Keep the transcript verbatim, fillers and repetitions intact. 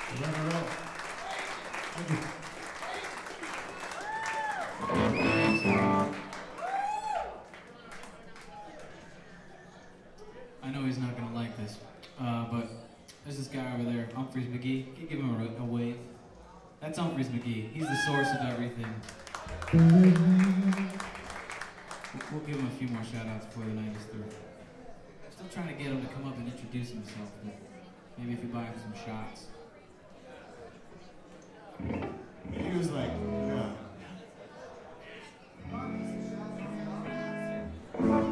Rock and roll. Thank you. I know he's not gonna like this, uh, but there's this guy over there, Humphreys McGee. Can you give him a, a wave? That's Humphreys McGee. He's the source of everything. We'll give him a few more shout-outs before the night is through. Still trying to get him to come up and introduce himself, but maybe if you buy him some shots. He was like, yeah.